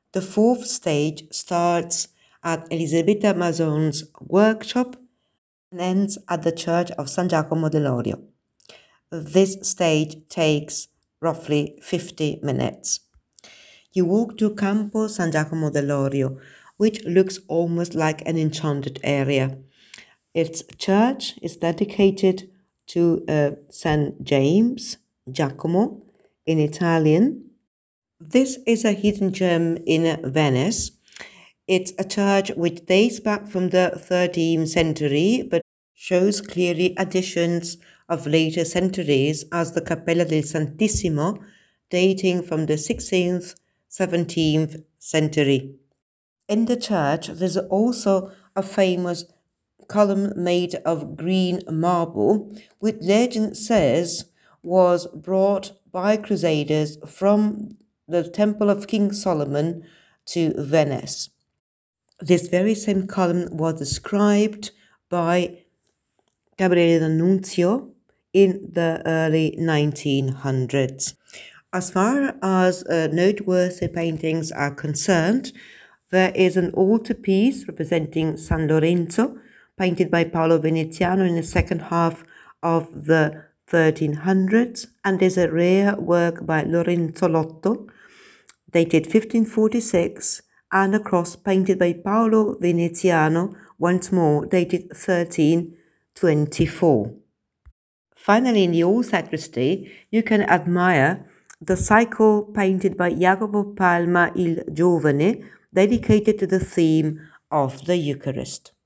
The fourth stage starts at Elisabetta Mazon's workshop and ends at the church of San Giacomo dell'Orio. This stage takes roughly 50 minutes. You walk to Campo San Giacomo dell'Orio, which looks almost like an enchanted area. Its church is dedicated to St. James, Giacomo, in Italian. This is a hidden gem in Venice. It's a church which dates back from the 13th century, but shows clearly additions of later centuries as the Cappella del Santissimo, dating from the 16th, 17th century. In the church, there's also a famous column made of green marble, which legend says was brought by crusaders from the Temple of King Solomon to Venice. This very same column was described by Gabriele D'Annunzio in the early 1900s. As far as noteworthy paintings are concerned, there is an altarpiece representing San Lorenzo, painted by Paolo Veneziano in the second half of the 1300s, and there's a rare work by Lorenzo Lotto, dated 1546, and a cross painted by Paolo Veneziano, once more dated 1324. Finally, in the old sacristy, you can admire the cycle painted by Jacopo Palma il Giovane, dedicated to the theme of the Eucharist.